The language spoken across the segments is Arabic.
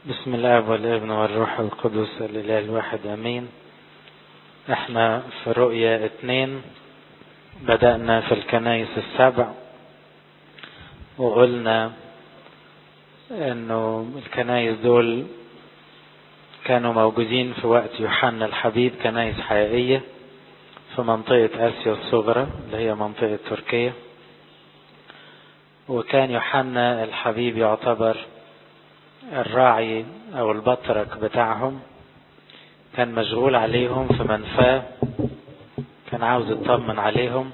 بسم الله والابن والروح القدس الإله الواحد أمين. احنا في رؤية 2 بدأنا في الكنائس السبع، وقلنا انه الكنائس دول كانوا موجودين في وقت يوحنا الحبيب، كنائس حقيقية في منطقة آسيا الصغرى اللي هي منطقة تركيا. وكان يوحنا الحبيب يعتبر الراعي او البطرك بتاعهم، كان مشغول عليهم في منفاه، كان عاوز يطمن عليهم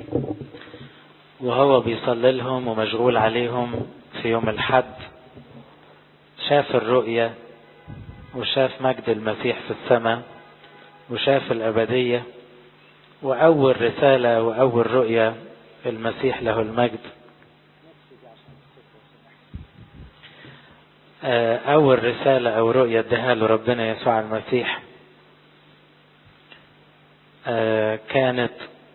وهو بيصلي لهم ومشغول عليهم. في يوم الحد شاف الرؤية وشاف مجد المسيح في السماء وشاف الأبدية، وأول رسالة وأول رؤية المسيح له المجد، أول رسالة أو رؤية اداها له ربنا يسوع المسيح كانت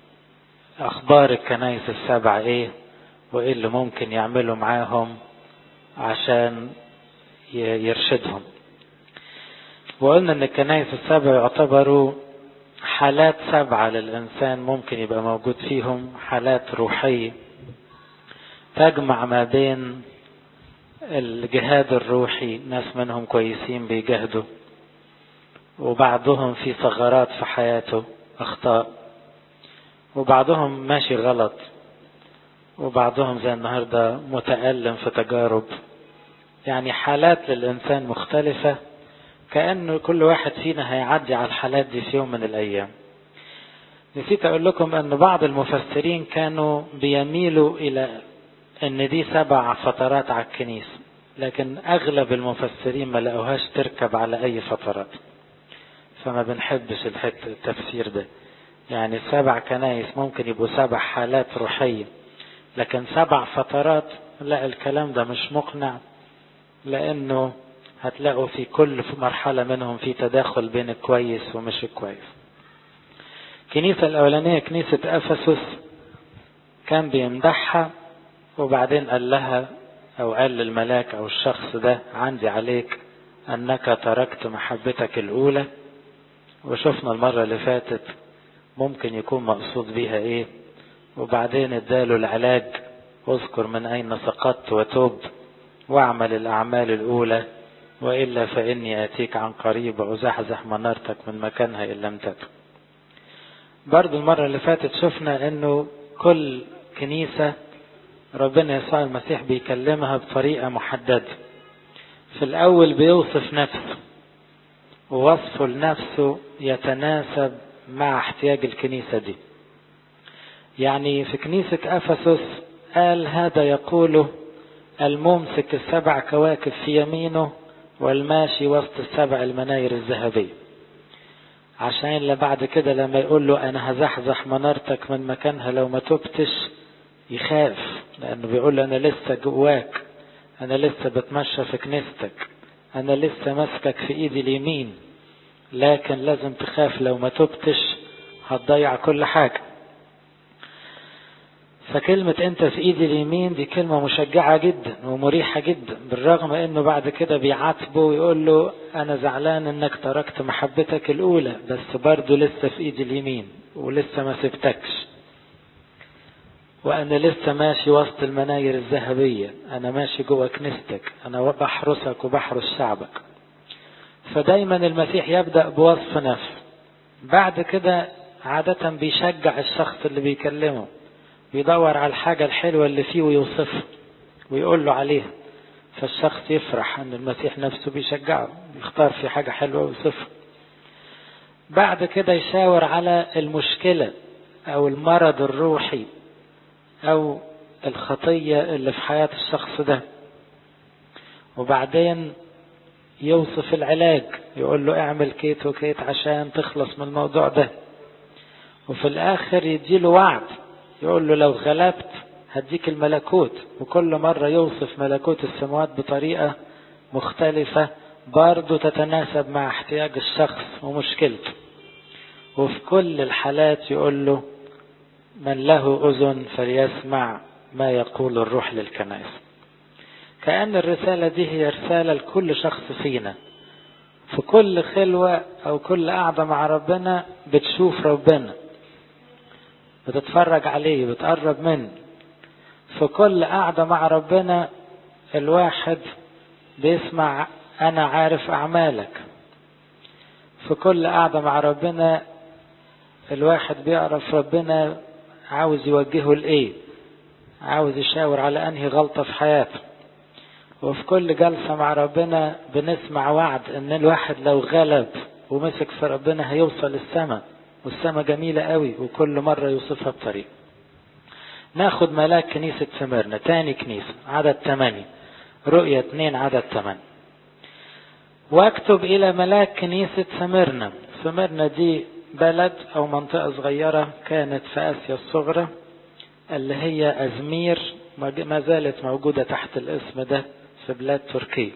أخبار الكنائس السبع إيه وإيه اللي ممكن يعملوا معاهم عشان يرشدهم. وقلنا إن الكنائس السبع يعتبروا حالات 7 للإنسان ممكن يبقى موجود فيهم، حالات روحية تجمع ما بين الجهاد الروحي، ناس منهم كويسين بيجاهدوا، وبعضهم في ثغرات في حياته أخطاء، وبعضهم ماشي غلط، وبعضهم زي النهاردة متألم في تجارب. يعني حالات للإنسان مختلفة، كأنه كل واحد فينا هيعدي على الحالات دي في يوم من الأيام. نسيت أقول لكم أن بعض المفسرين كانوا بيميلوا إلى أن دي 7 فترات على الكنيسة، لكن أغلب المفسرين ما لقوهاش تركب على أي فترات، فما بنحبش التفسير ده. يعني 7 كنائس ممكن يبقوا 7 حالات روحية، لكن 7 فترات لا، الكلام ده مش مقنع، لأنه هتلاقوا في كل مرحلة منهم في تداخل بين الكويس ومش الكويس. الكنيسة الأولانية كنيسة أفسس كان بيمدحها، وبعدين قال لها أو قال للملاك أو الشخص ده: عندي عليك أنك تركت محبتك الأولى. وشفنا المرة اللي فاتت ممكن يكون مقصود بيها إيه، وبعدين اداله العلاج: اذكر من أين سقطت وتوب واعمل الأعمال الأولى، وإلا فإني آتيك عن قريب وأزحزح منارتك من مكانها إن لم تتب. برضو المرة اللي فاتت شفنا أنه كل كنيسة ربنا يسوع المسيح بيكلمها بطريقة محددة. في الأول بيوصف نفسه، ووصفه لنفسه يتناسب مع احتياج الكنيسة دي. يعني في كنيسة أفسس قال: هذا يقوله الممسك 7 كواكب في يمينه والماشي وسط 7 المناير الذهبية، عشان بعد كده لما يقول له أنا هزحزح منارتك من مكانها لو ما تبتش يخاف، لأنه بيقول له أنا لسه جواك، أنا لسه بتمشى في كنيستك، أنا لسه ماسكك في إيدي اليمين، لكن لازم تخاف لو ما تبتش هتضيع كل حاجة. فكلمة أنت في إيدي اليمين دي كلمة مشجعة جدا ومريحة جدا، بالرغم أنه بعد كده بيعاتبه ويقول له أنا زعلان أنك تركت محبتك الأولى، بس برضو لسه في إيدي اليمين ولسه ما سبتكش، وأنا لسه ماشي وسط المناير الذهبية، أنا ماشي جوه كنيستك، أنا بحرسك وبحرس شعبك. فدايما المسيح يبدأ بوصف نفسه، بعد كده عادة بيشجع الشخص اللي بيكلمه، بيدور على الحاجة الحلوة اللي فيه ويوصفها ويقول له عليها، فالشخص يفرح أن المسيح نفسه بيشجعه، يختار في حاجة حلوة ويوصفها. بعد كده يشاور على المشكلة أو المرض الروحي أو الخطية اللي في حياة الشخص ده، وبعدين يوصف العلاج، يقول له اعمل كيت وكيت عشان تخلص من الموضوع ده. وفي الآخر يديله وعد، يقول له لو غلبت هديك الملكوت، وكل مرة يوصف ملكوت السماوات بطريقة مختلفة برضو تتناسب مع احتياج الشخص ومشكلته. وفي كل الحالات يقول له من له أذن فليسمع ما يقول الروح للكنائس. كأن الرسالة دي هي رسالة لكل شخص فينا. في كل خلوة أو كل قعدة مع ربنا بتشوف ربنا، بتتفرج عليه، بتقرب منه. في كل قعدة مع ربنا الواحد بيسمع أنا عارف أعمالك. في كل قعدة مع ربنا الواحد بيعرف ربنا عاوز يوجهه لإيه، عاوز يشاور على أنهي غلطة في حياته. وفي كل جلسة مع ربنا بنسمع وعد ان الواحد لو غلب ومسك في ربنا هيوصل السماء، والسماء جميلة قوي وكل مرة يوصفها بطريقة. ناخد ملاك كنيسة سميرنا، تاني كنيسة، عدد 8، رؤية 2 عدد 8. واكتب الى ملاك كنيسة سميرنا. سميرنا دي بلد او منطقة صغيرة كانت في اسيا الصغرى، اللي هي ازمير، ما زالت موجودة تحت الاسم ده في بلاد تركيا.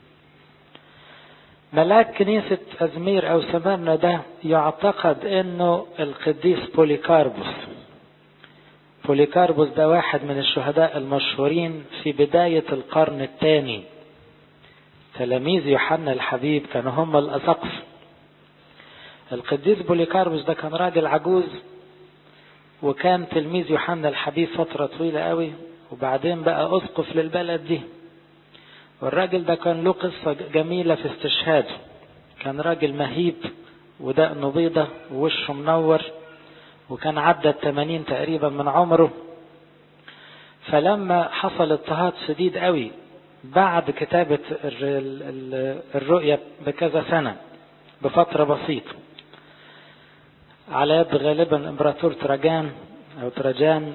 ملاك كنيسة أزمير أو سميرنا ده يعتقد أنه القديس بوليكاربوس. بوليكاربوس ده واحد من الشهداء المشهورين في بداية القرن الثاني. تلاميذ يوحنا الحبيب كانوا هم الأساقفة. القديس بوليكاربوس ده كان راجل عجوز، وكان تلميذ يوحنا الحبيب فترة طويلة قوي، وبعدين بقى أسقف للبلد دي. والراجل ده كان له قصة جميلة في استشهاده. كان راجل مهيب ودقنه بيضة ووشه منور، وكان عدى 80 تقريبا من عمره. فلما حصل اضطهاد شديد قوي بعد كتابة الرؤية بكذا سنة بفترة بسيطة، على يد غالبا امبراطور تراجان او تراجان،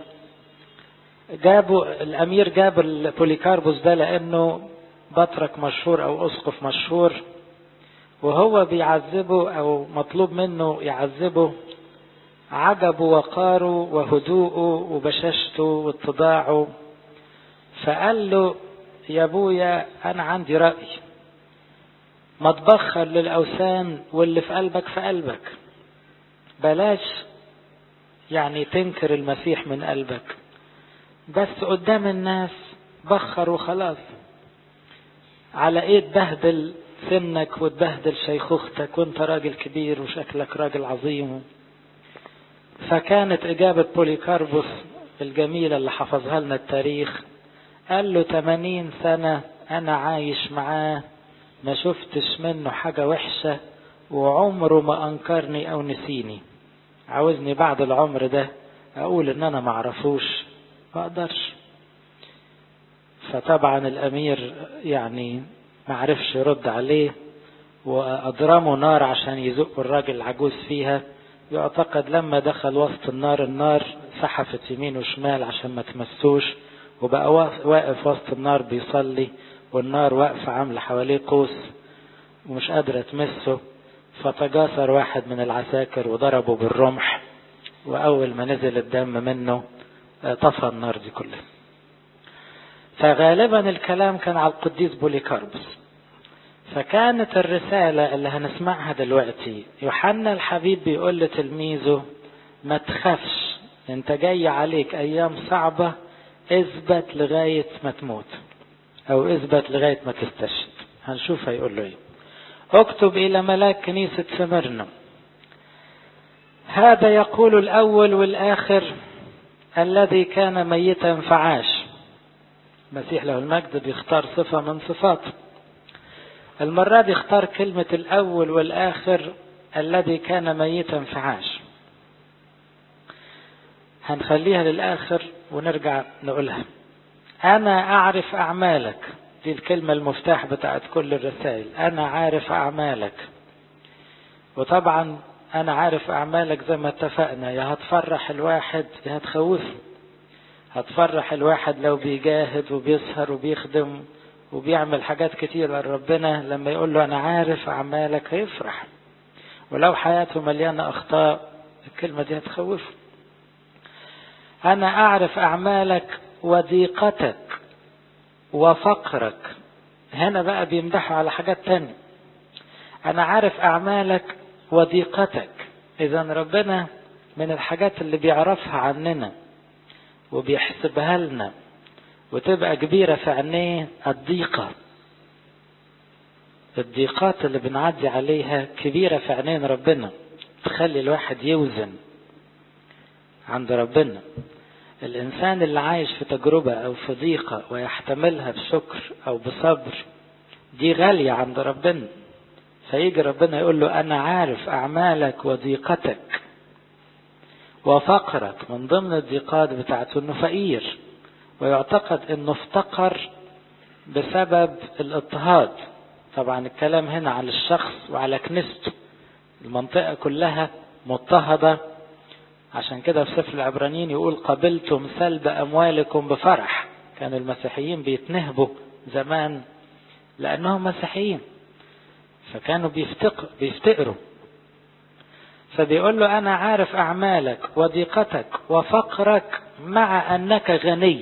الامير جاب البوليكاربوس ده لانه بطرك مشهور او اسقف مشهور، وهو بيعذبه او مطلوب منه يعذبه، عجبه وقاره وهدوءه وبشاشته واتضاعه. فقال له يا ابويا انا عندي رأي، ما تبخر للاوثان واللي في قلبك في قلبك، بلاش يعني تنكر المسيح من قلبك، بس قدام الناس بخر وخلاص. على ايه تبهدل سنك وتبهدل شيخوختك وانت راجل كبير وشكلك راجل عظيم؟ فكانت اجابة بوليكاربوس الجميلة اللي حفظها لنا التاريخ، قال له 80 سنة انا عايش معاه ما شفتش منه حاجة وحشة، وعمره ما انكرني او نسيني. عاوزني بعد العمر ده اقول ان انا معرفوش؟ ما اقدرش. فطبعا الامير يعني ما عرفش يرد عليه، واضرموا نار عشان يزقوا الراجل العجوز فيها. يعتقد لما دخل وسط النار سحفت يمين وشمال عشان ما تمسوش، وبقى واقف وسط النار بيصلي، والنار واقفة عاملة حواليه قوس ومش قادرة تمسه. فتجاسر واحد من العساكر وضربه بالرمح، واول ما نزل الدم منه طفى النار دي كلها. فغالبا الكلام كان على القديس بوليكاربوس. فكانت الرسالة اللي هنسمعها دلوقتي، يوحنا الحبيب بيقول لتلميذه ما تخافش، انت جاي عليك ايام صعبة، اثبت لغاية ما تموت او اثبت لغاية ما تستشهد. هنشوف هيقول له ايه. اكتب الى ملاك كنيسة سميرنا، هذا يقول الاول والاخر الذي كان ميتا فعاش. المسيح له المجد بيختار صفة من صفاته. المرة دي اختار كلمة الأول والآخر الذي كان ميتا فعاش. هنخليها للآخر ونرجع نقولها. أنا أعرف أعمالك، دي الكلمة المفتاح بتاعت كل الرسائل. أنا عارف أعمالك. وطبعا أنا عارف أعمالك زي ما اتفقنا، يا هتفرح الواحد يا هتخوفه. هتفرح الواحد لو بيجاهد وبيسهر وبيخدم وبيعمل حاجات كتير لربنا، لما يقول له أنا عارف أعمالك هيفرح. ولو حياته مليانة أخطاء الكلمة دي هتخوفه. أنا أعرف أعمالك وضيقتك وفقرك. هنا بقى بيمدحوا على حاجات تانية. أنا عارف أعمالك وضيقتك. إذا ربنا من الحاجات اللي بيعرفها عننا وبيحسبها لنا وتبقى كبيرة في عينيه الضيقة. الضيقات اللي بنعدي عليها كبيرة في عينين ربنا، تخلي الواحد يوزن عند ربنا. الإنسان اللي عايش في تجربة أو في ضيقة ويحتملها بشكر أو بصبر، دي غالية عند ربنا. فيجي ربنا يقول له أنا عارف أعمالك وضيقتك وفقرك. من ضمن الضيقات بتاعته أنه فقير، ويعتقد أنه افتقر بسبب الاضطهاد. طبعا الكلام هنا على الشخص وعلى كنيسته، المنطقة كلها مضطهدة. عشان كده في سفر العبرانيين يقول قبلتم سلب أموالكم بفرح. كان المسيحيين بيتنهبوا زمان لأنهم مسيحيين، فكانوا بيفتقروا. فبيقول له أنا عارف أعمالك وضيقتك وفقرك مع أنك غني.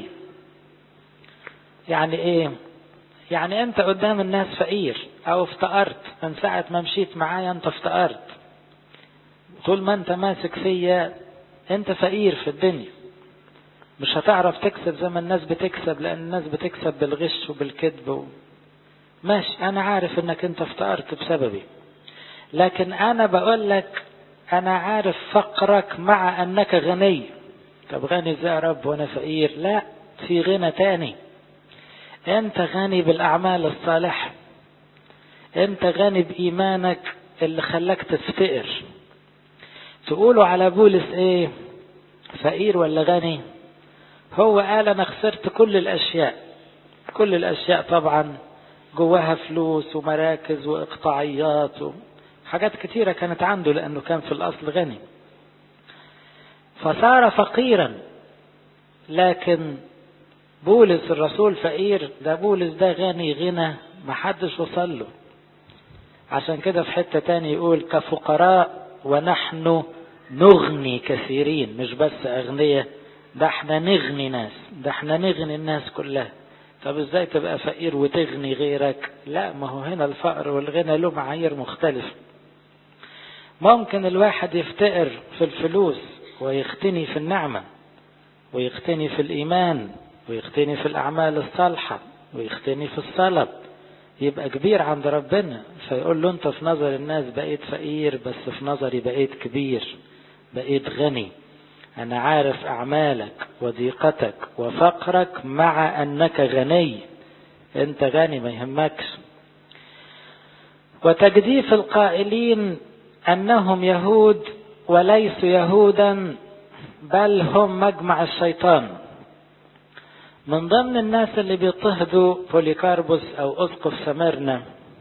يعني إيه؟ يعني أنت قدام الناس فقير أو افتقرت. من ساعة ما مشيت معايا أنت افتقرت. طول ما أنت ماسك فيا أنت فقير في الدنيا. مش هتعرف تكسب زي ما الناس بتكسب، لأن الناس بتكسب بالغش وبالكذب. ماشي، أنا عارف أنك أنت افتقرت بسببي، لكن أنا بقول لك أنا عارف فقرك مع أنك غني. طب غني ازاي يا رب وأنا فقير؟ لا، في غنى تاني. أنت غني بالأعمال الصالحة، أنت غني بإيمانك اللي خلاك تفتقر. تقولوا على بولس إيه؟ فقير ولا غني؟ هو قال أنا خسرت كل الأشياء. كل الأشياء طبعا جواها فلوس ومراكز وإقطاعيات وحاجات كتيرة كانت عنده، لأنه كان في الأصل غني، فصار فقيرا. لكن بولس الرسول فقير؟ ده بولس ده غني غنى محدش وصل له. عشان كده في حتة تاني يقول كفقراء ونحن نغني كثيرين. مش بس أغنية، ده احنا نغني ناس، ده احنا نغني الناس كلها. طب ازاي تبقى فقير وتغني غيرك؟ لا، ما هو هنا الفقر والغنى له معايير مختلفة. ممكن الواحد يفتقر في الفلوس ويختني في النعمة، ويختني في الإيمان، ويختني في الأعمال الصالحة، ويختني في الصلاة، يبقى كبير عند ربنا. فيقول له انت في نظر الناس بقيت فقير، بس في نظري بقيت كبير، بقيت غني. أنا عارف أعمالك وضيقتك وفقرك مع أنك غني. أنت غني ما يهمكش. وتجديف القائلين أنهم يهود وليسوا يهودا بل هم مجمع الشيطان. من ضمن الناس اللي بيضطهدوا بوليكاربوس أو أسقف سميرنا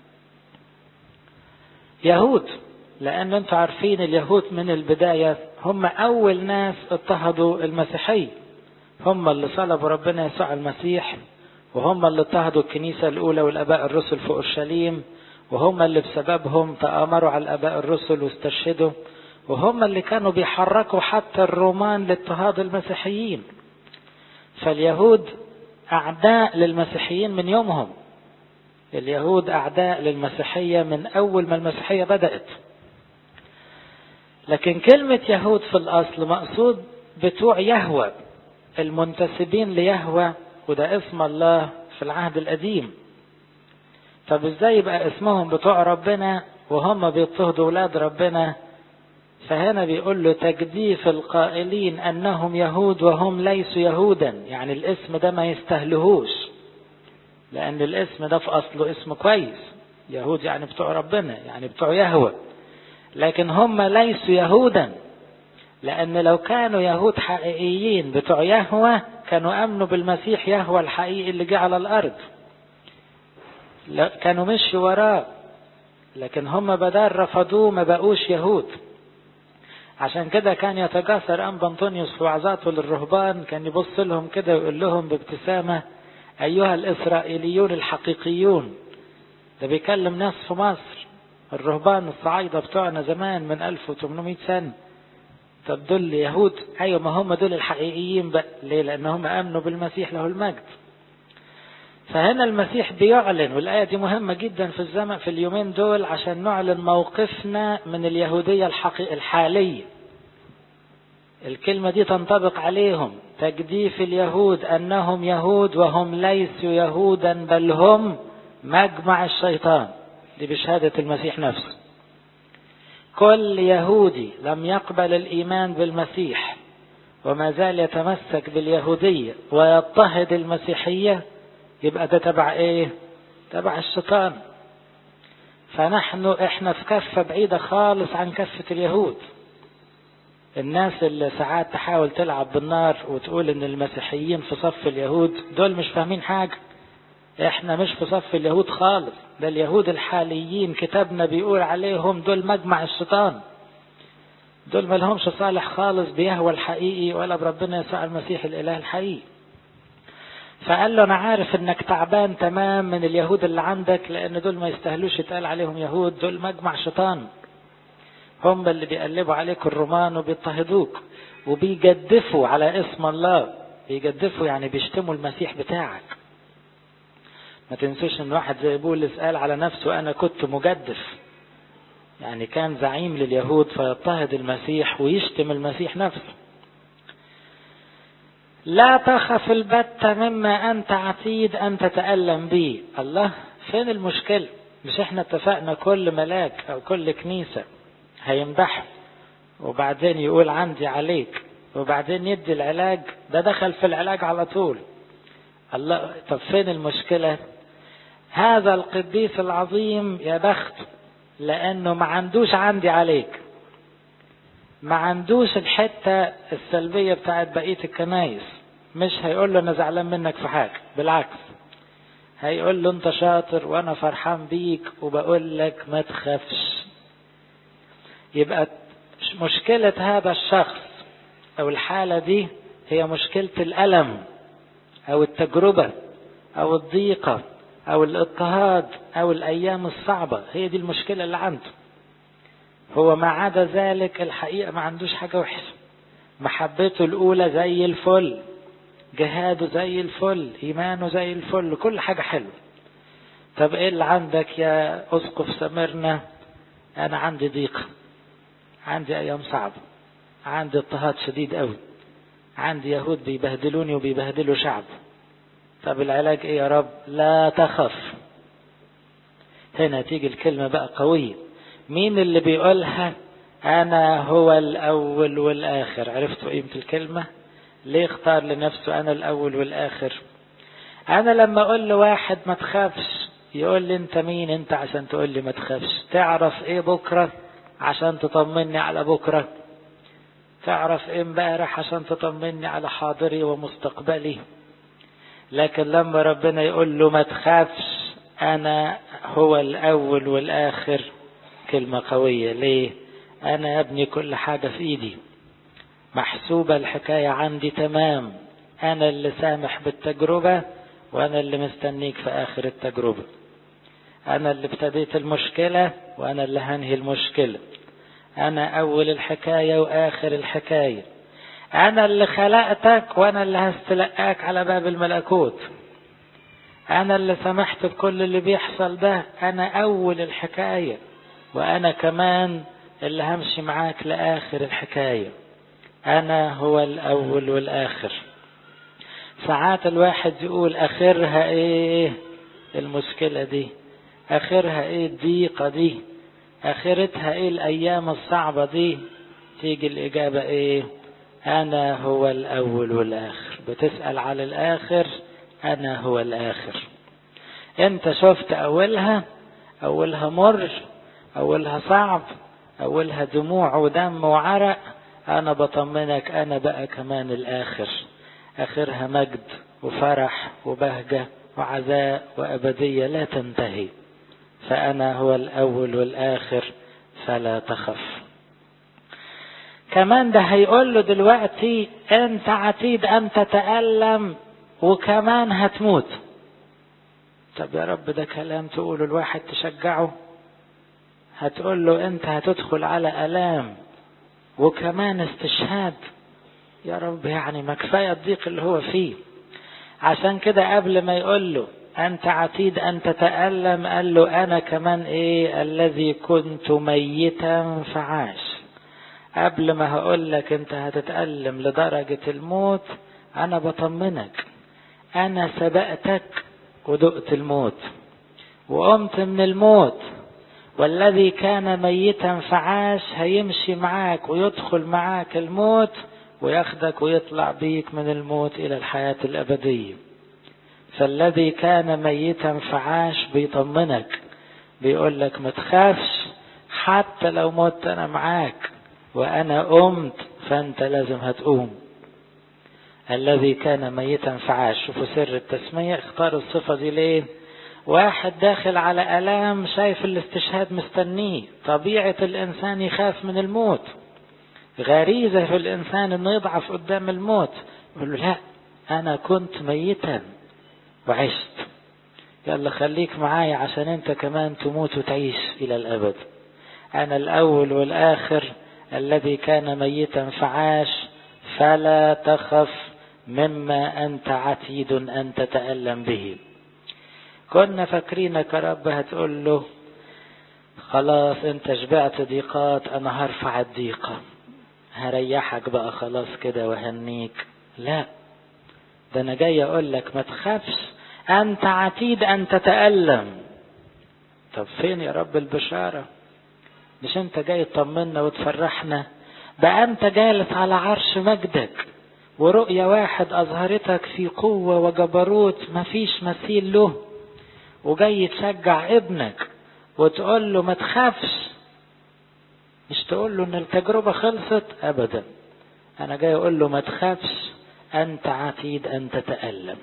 يهود، لأن أنتم عارفين اليهود من البداية هم أول ناس اضطهدوا المسيحية. هم اللي صلبوا ربنا يسوع المسيح، وهم اللي اضطهدوا الكنيسة الأولى والآباء الرسل في أورشليم، وهم اللي بسببهم تآمروا على الآباء الرسل واستشهدوا، وهم اللي كانوا بيحركوا حتى الرومان لاضطهاد المسيحيين. فاليهود أعداء للمسيحيين من يومهم. اليهود أعداء للمسيحية من أول ما المسيحية بدأت. لكن كلمة يهود في الأصل مقصود بتوع يهوه، المنتسبين ليهوه، وده اسم الله في العهد القديم. طب ازاي يبقى اسمهم بتوع ربنا وهم بيضطهدوا ولاد ربنا؟ فهنا بيقول له تجديف القائلين أنهم يهود وهم ليسوا يهودا. يعني الاسم ده ما يستهلهوش، لأن الاسم ده في أصله اسم كويس. يهود يعني بتوع ربنا، يعني بتوع يهوه. لكن هم ليسوا يهودا، لأن لو كانوا يهود حقيقيين بتوع يهوه كانوا أمنوا بالمسيح يهوه الحقيقي اللي جه على الأرض، كانوا مشي وراه. لكن هم بدل رفضوه ما بقوش يهود. عشان كده كان يتجاسر أنبا أنطونيوس في وعظاته للرهبان، كان يبص لهم كده ويقول لهم بابتسامة أيها الإسرائيليون الحقيقيون. ده بيكلم ناس في مصر، الرهبان الصعايدة بتوعنا زمان من 1800 سنة. طب دول يهود؟ أيوة، ما هم دول الحقيقيين بقى. ليه؟ لأنهم آمنوا بالمسيح له المجد. فهنا المسيح بيعلن، والآية دي مهمة جدا في الزمن في اليومين دول عشان نعلن موقفنا من اليهودية الحالية. الكلمة دي تنطبق عليهم. تجديف اليهود أنهم يهود وهم ليسوا يهودا بل هم مجمع الشيطان. دي بشهادة المسيح نفسه. كل يهودي لم يقبل الإيمان بالمسيح وما زال يتمسك باليهودية ويضطهد المسيحية، يبقى ده تبع ايه؟ تبع الشيطان. احنا في كفة بعيدة خالص عن كفة اليهود. الناس اللي ساعات تحاول تلعب بالنار وتقول ان المسيحيين في صف اليهود، دول مش فاهمين حاجة. احنا مش في صف اليهود خالص، ده اليهود الحاليين كتابنا بيقول عليهم دول مجمع الشيطان. دول ما لهمش صالح خالص بيهوى الحقيقي ولا بربنا يسوع المسيح الإله الحقيقي. فقال له أنا عارف إنك تعبان تمام من اليهود اللي عندك، لأن دول ما يستاهلوش يتقال عليهم يهود، دول مجمع شيطان. هم اللي بيقلبوا عليك الرومان وبيضطهدوك وبيجدفوا على اسم الله. بيجدفوا يعني بيشتموا المسيح بتاعك. ما تنسوش إن واحد زي بولس قال على نفسه أنا كنت مجدف، يعني كان زعيم لليهود فيضطهد المسيح ويشتم المسيح نفسه. لا تخف البتة مما أنت عتيد أن تتألم به. الله، فين المشكلة؟ مش احنا اتفقنا كل ملاك أو كل كنيسة هيمدحه وبعدين يقول عندي عليك وبعدين يدي العلاج؟ ده دخل في العلاج على طول. الله، طب فين المشكلة؟ هذا القديس العظيم يا بخت، لأنه ما عندوش عندي عليك، ما عندوش الحتة السلبية بتاعت بقية الكنايس. مش هيقول له أنا زعلان منك في حاجة، بالعكس هيقول له أنت شاطر وأنا فرحان بيك وبقول لك ما تخافش. يبقى مشكلة هذا الشخص أو الحالة دي هي مشكلة الألم أو التجربة أو الضيقة أو الاضطهاد أو الأيام الصعبة. هي دي المشكلة اللي عنده. هو ما عدا ذلك الحقيقة ما عندوش حاجة وحشة. محبته الأولى زي الفل، جهاده زي الفل، إيمانه زي الفل، كل حاجة حلوة. طب إيه اللي عندك يا أسقف سمرنا؟ أنا عندي ضيق، عندي أيام صعبة، عندي اضطهاد شديد قوي، عندي يهود بيبهدلوني وبيبهدلوا شعب. طب العلاج إيه يا رب؟ لا تخف. هنا تيجي الكلمة بقى قوية. مين اللي بيقولها؟ أنا هو الأول والآخر. عرفتوا قيمة الكلمة؟ ليه اختار لنفسه أنا الأول والآخر؟ أنا لما أقول لواحد ما تخافش يقول لي أنت مين أنت عشان تقول لي ما تخافش؟ تعرف إيه بكرة عشان تطمني على بكرة؟ تعرف إيه امبارح عشان تطمني على حاضري ومستقبلي؟ لكن لما ربنا يقول له ما تخافش أنا هو الأول والآخر، كلمة قوية. ليه؟ أنا يا ابني كل حاجة في إيدي، محسوبة الحكاية عندي تمام. أنا اللي سامح بالتجربة وأنا اللي مستنيك في آخر التجربة. أنا اللي ابتديت المشكلة وأنا اللي هنهي المشكلة. أنا أول الحكاية وآخر الحكاية. أنا اللي خلقتك وأنا اللي هستلقاك على باب الملكوت. أنا اللي سمحت بكل اللي بيحصل ده. أنا أول الحكاية وأنا كمان اللي همشي معاك لآخر الحكاية. أنا هو الأول والآخر. ساعات الواحد يقول آخرها إيه المشكلة دي؟ آخرها إيه الضيقة دي؟ آخرتها إيه الأيام الصعبة دي؟ تيجي الإجابة إيه؟ أنا هو الأول والآخر. بتسأل على الآخر، أنا هو الآخر. أنت شفت أولها مر، أولها صعب، أولها دموع ودم وعرق. أنا بطمنك أنا بقى كمان الآخر. آخرها مجد وفرح وبهجة وعزاء وأبدية لا تنتهي. فأنا هو الأول والآخر فلا تخف. كمان ده هيقول له دلوقتي أنت عتيد أن تتألم وكمان هتموت. طب يا رب ده كلام تقوله الواحد تشجعه؟ هتقول له أنت هتدخل على ألام وكمان استشهاد؟ يا رب يعني ما كفاية الضيق اللي هو فيه. عشان كده قبل ما يقول له أنت عتيد أن تتألم قال له أنا كمان إيه؟ الذي كنت ميتا فعاش. قبل ما هقول لك أنت هتتألم لدرجة الموت أنا بطمنك، أنا سبقتك ودقت الموت وقمت من الموت، والذي كان ميتا فعاش هيمشي معاك ويدخل معاك الموت وياخدك ويطلع بيك من الموت إلى الحياة الأبدية. فالذي كان ميتا فعاش بيطمنك، بيقول لك ما تخافش، حتى لو مت أنا معاك، وأنا قمت فأنت لازم هتقوم. الذي كان ميتا فعاش. شوفوا سر التسمية، اختار الصفة دي ليه؟ واحد داخل على ألام، شايف الاستشهاد مستنيه، طبيعة الإنسان يخاف من الموت، غريزة في الإنسان إنه يضعف قدام الموت. يقول له لا، أنا كنت ميتا وعشت، يلا خليك معايا عشان أنت كمان تموت وتعيش إلى الأبد. أنا الأول والآخر، الذي كان ميتا فعاش، فلا تخف مما أنت عتيد أن تتألم به. كنا فاكرينك يا رب هتقول له خلاص انت شبعت ضيقات، انا هرفع الضيقة هريحك بقى خلاص كده وهنيك. لا، ده انا جاي اقول لك ما تخافش، انت عتيد ان تتألم. طب فين يا رب البشارة؟ مش انت جاي تطمنا وتفرحنا؟ بقى انت جالس على عرش مجدك، ورؤية واحد اظهرتك في قوة وجبروت مفيش مثيل له، وجاي تشجع ابنك وتقول له ما تخافش. مش تقول له ان التجربة خلصت ابدا، انا جاي اقول له ما تخافش، انت عتيد ان تتألم،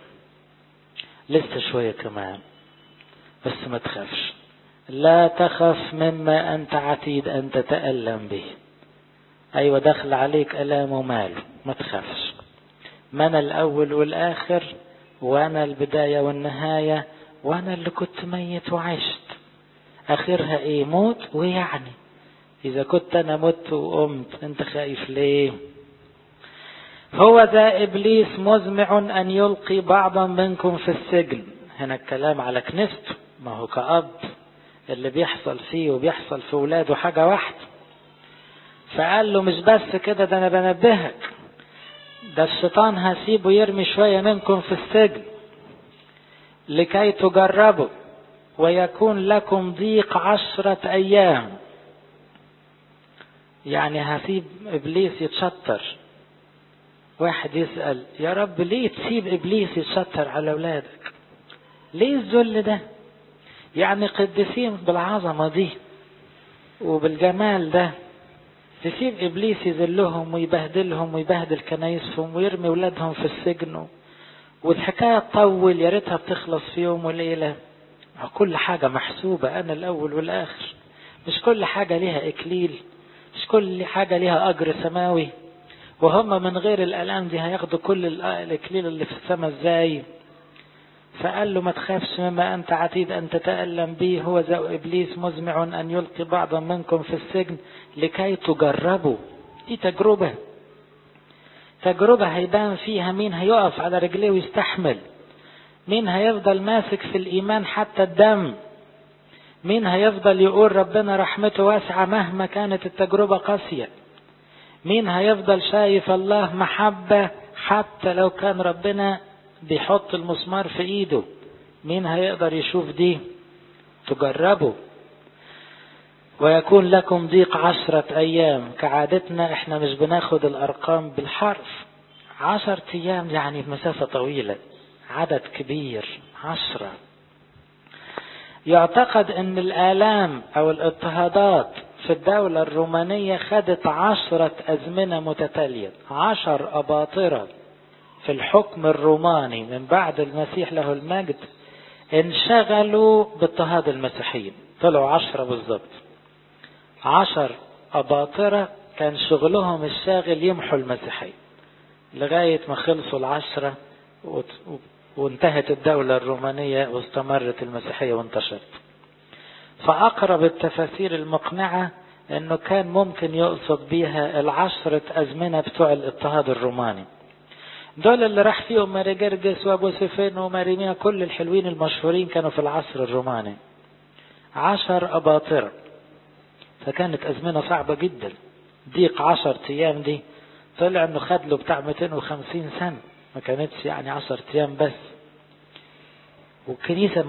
لسه شوية كمان بس ما تخافش. لا تخف مما انت عتيد ان تتألم به. ايوه دخل عليك الام وماله، ما تخافش، ما انا الاول والاخر، وانا البداية والنهاية، وانا اللي كنت ميت وعشت. اخرها ايه؟ موت. ويعني اذا كنت انا مت وقمت انت خايف ليه؟ هو ذا ابليس مزمع ان يلقي بعضا منكم في السجن. هنا الكلام على كنيسته، ما هو كأب اللي بيحصل فيه وبيحصل في ولاده حاجة واحدة. فقال له مش بس كده، ده انا بنبهك، ده الشيطان هسيبه يرمي شوية منكم في السجن لكي تجربوا ويكون لكم ضيق 10 أيام. يعني هسيب إبليس يتشطر. واحد يسأل يا رب ليه تسيب إبليس يتشطر على أولادك؟ ليه الذل ده؟ يعني قديسين بالعظمة دي وبالجمال ده، تسيب إبليس يذلهم ويبهدلهم ويبهدل كنايسهم ويرمي أولادهم في السجن، والحكاية تطول، يا ريتها بتخلص في يوم وليلة. كل حاجة محسوبة، أنا الأول والآخر، مش كل حاجة ليها إكليل، مش كل حاجة ليها أجر سماوي، وهم من غير الألام دي هياخدوا كل الإكليل اللي في السماء إزاي؟ فقال له ما تخافش مما أنت عتيد أن تتألم به، هو ذا إبليس مزمع أن يلقي بعضا منكم في السجن لكي تجربوا. دي تجربة هيبان فيها مين هيقف على رجليه ويستحمل، مين هيفضل ماسك في الإيمان حتى الدم، مين هيفضل يقول ربنا رحمته واسعة مهما كانت التجربة قاسية، مين هيفضل شايف الله محبة حتى لو كان ربنا بيحط المسمار في ايده. مين هيقدر يشوف دي؟ تجربوا ويكون لكم ضيق 10 أيام. كعادتنا احنا مش بناخد الأرقام بالحرف، 10 أيام يعني مسافة طويلة، عدد كبير 10. يعتقد ان الآلام او الاضطهادات في الدولة الرومانية خدت 10 أزمنة متتالية، 10 أباطرة في الحكم الروماني من بعد المسيح له المجد انشغلوا باضطهاد المسيحيين، طلعوا 10 بالضبط. 10 أباطرة كان شغلهم الشاغل يمحوا المسيحيين لغاية ما خلصوا 10 وانتهت الدولة الرومانية واستمرت المسيحية وانتشرت. فأقرب التفاسير المقنعة انه كان ممكن يقصد بيها 10 أزمنة بتوع الاضطهاد الروماني، دول اللي راح فيهم ماري جرجس وابو سفين وماريميا، كل الحلوين المشهورين كانوا في العصر الروماني. 10 أباطرة، فكانت أزمنة صعبة جدا. ضيق 10 أيام دي طلع انه خد له بتاع 250 سنة ما كانتش يعني 10 أيام بس. والكنيسة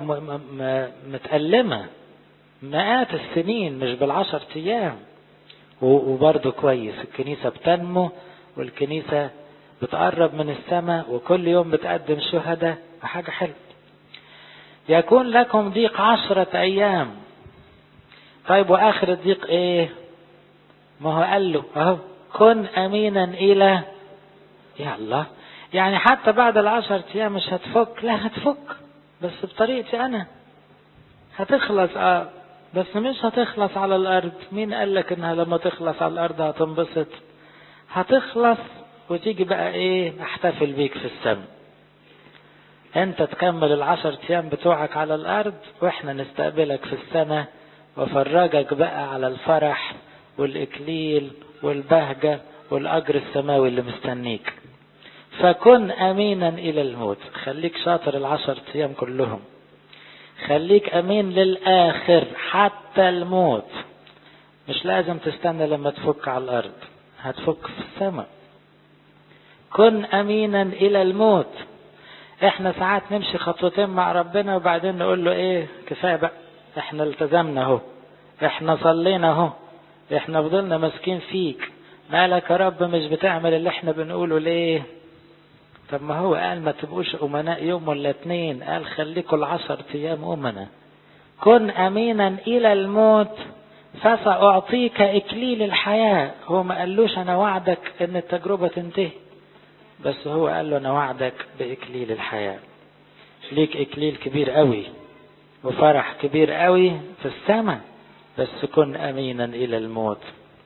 متألمة مئات السنين مش بالعشر أيام. وبرضه كويس الكنيسة بتنمو، والكنيسة بتقرب من السماء، وكل يوم بتقدم شهداء، حاجة حلوة. يكون لكم ضيق 10 أيام. طيب وآخر الضيق ايه؟ ما هو قال له اهو كن أمينا إلى، يا الله، يعني حتى بعد 10 أيام مش هتفك، لا هتفك بس بطريقتي أنا، هتخلص بس مش هتخلص على الأرض. مين قال لك إنها لما تخلص على الأرض هتنبسط؟ هتخلص وتيجي بقى ايه، احتفل بيك في السماء. انت تكمل 10 أيام بتوعك على الأرض، واحنا نستقبلك في السماء وفرجك بقى على الفرح والإكليل والبهجة والأجر السماوي اللي مستنيك. فكن أمينا إلى الموت. خليك شاطر 10 أيام كلهم، خليك أمين للآخر حتى الموت. مش لازم تستنى لما تفك على الأرض، هتفك في السماء. كن أمينا إلى الموت. احنا ساعات نمشي خطوتين مع ربنا وبعدين نقول له ايه، كفاية بقى، احنا التزمنا اهو، احنا صلينا اهو، احنا فضلنا ماسكين فيك، مالك يا رب مش بتعمل اللي احنا بنقوله ليه؟ طب ما هو قال ما تبقوش أمناء يوم ولا 2، قال خليكوا 10 أيام أمناء. كن أمينا إلى الموت فسأعطيك إكليل الحياة. هو ما قالوش أنا وعدك إن التجربة تنتهي، بس هو قال له أنا وعدك بإكليل الحياة. ليك إكليل كبير قوي وفرح كبير قوي في السماء، بس كن أمينا إلى الموت.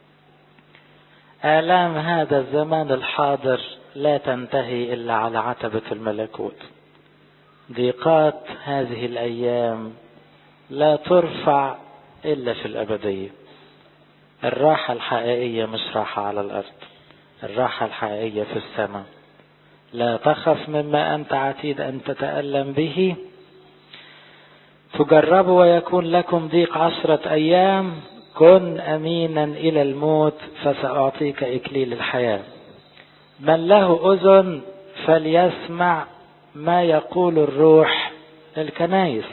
آلام هذا الزمان الحاضر لا تنتهي إلا على عتبة الملكوت. ضيقات هذه الأيام لا ترفع إلا في الأبدية. الراحة الحقيقية مش راحة على الأرض، الراحة الحقيقية في السماء. لا تخف مما أنت عتيد أن تتألم به، تجربوا ويكون لكم ضيق 10 أيام. كن أمينا إلى الموت فسأعطيك إكليل الحياة. من له أذن فليسمع ما يقول الروح للكنائس.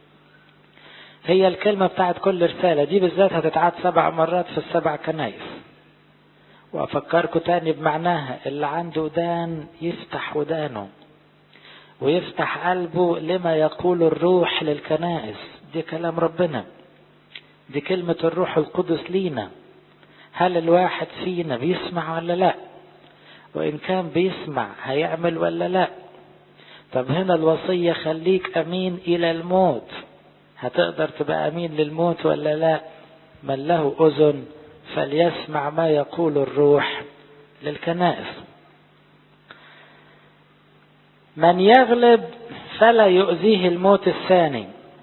هي الكلمة بتاعت كل رسالة دي بالذات هتتعاد 7 مرات في ال7 كنائس. وأفكركم تاني بمعناها، اللي عنده ودان يفتح ودانه ويفتح قلبه لما يقول الروح للكنائس. دي كلام ربنا، دي كلمة الروح القدس لينا. هل الواحد فينا بيسمع ولا لا؟ وإن كان بيسمع هيعمل ولا لا؟ طب هنا الوصية خليك أمين إلى الموت. هتقدر تبقى أمين للموت ولا لا؟ من له أذن فليسمع ما يقول الروح للكنائس. من يغلب فلا يؤذيه الموت الثاني.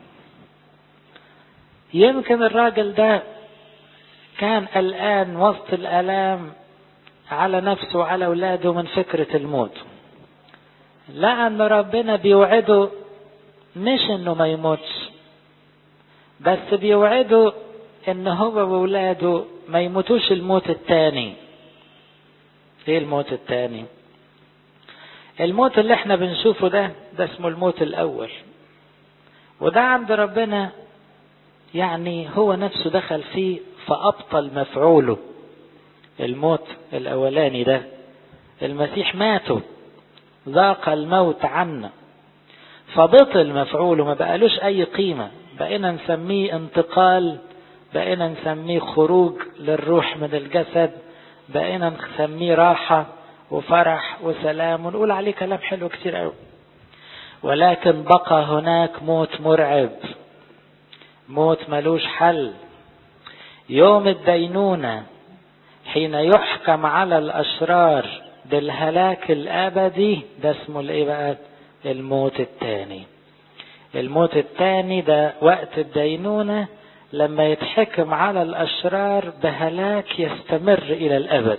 يمكن الراجل ده كان قلقان وسط الآلام على نفسه وعلى أولاده من فكرة الموت، لأن ربنا بيوعده مش إنه ما يموتش، بس بيوعده إن هو وأولاده ما يموتوش الموت الثاني. إيه الموت الثاني؟ الموت اللي احنا بنشوفه ده اسمه الموت الأول، وده عند ربنا يعني هو نفسه دخل فيه فأبطل مفعوله. الموت الأولاني ده المسيح ماته، ذاق الموت عنا فبطل مفعوله، ما بقالوش أي قيمة. بقينا نسميه انتقال، بقينا نسميه خروج للروح من الجسد، بقينا نسميه راحة وفرح وسلام، ونقول عليه كلام حلو كتير قوي. ولكن بقى هناك موت مرعب، موت ملوش حل. يوم الدينونة حين يحكم على الأشرار بالهلاك الأبدي، ده اسمه الايه بقى؟ الموت الثاني. الموت الثاني ده وقت الدينونة لما يتحكم على الأشرار بهلاك يستمر إلى الأبد.